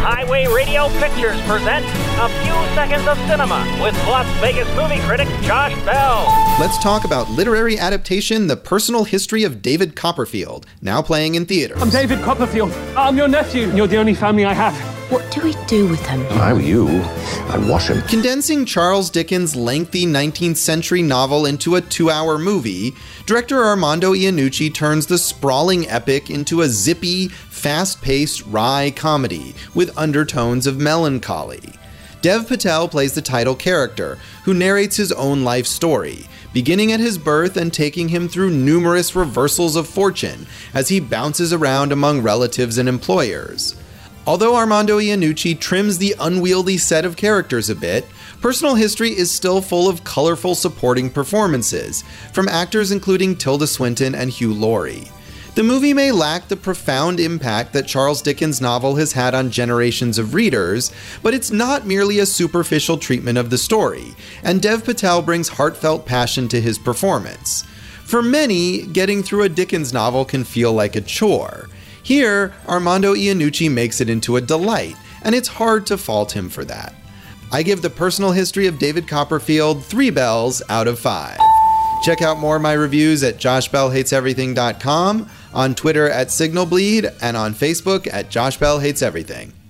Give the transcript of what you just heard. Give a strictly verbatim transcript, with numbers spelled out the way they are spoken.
Highway Radio Pictures present A Few Seconds of Cinema with Las Vegas movie critic Josh Bell. Let's talk about literary adaptation, The Personal History of David Copperfield, now playing in theaters. I'm David Copperfield. I'm your nephew. You're the only family I have. What do we do with him? If I were you, I'd wash him. Condensing Charles Dickens' lengthy nineteenth century novel into a two-hour movie, director Armando Iannucci turns the sprawling epic into a zippy, fast-paced, wry comedy with undertones of melancholy. Dev Patel plays the title character, who narrates his own life story, beginning at his birth and taking him through numerous reversals of fortune as he bounces around among relatives and employers. Although Armando Iannucci trims the unwieldy set of characters a bit, Personal History is still full of colorful supporting performances, from actors including Tilda Swinton and Hugh Laurie. The movie may lack the profound impact that Charles Dickens' novel has had on generations of readers, but it's not merely a superficial treatment of the story, and Dev Patel brings heartfelt passion to his performance. For many, getting through a Dickens novel can feel like a chore. Here, Armando Iannucci makes it into a delight, and it's hard to fault him for that. I give The Personal History of David Copperfield three bells out of five. Check out more of my reviews at josh bell hates everything dot com, on Twitter at Signalbleed, and on Facebook at Josh Bell Hates Everything.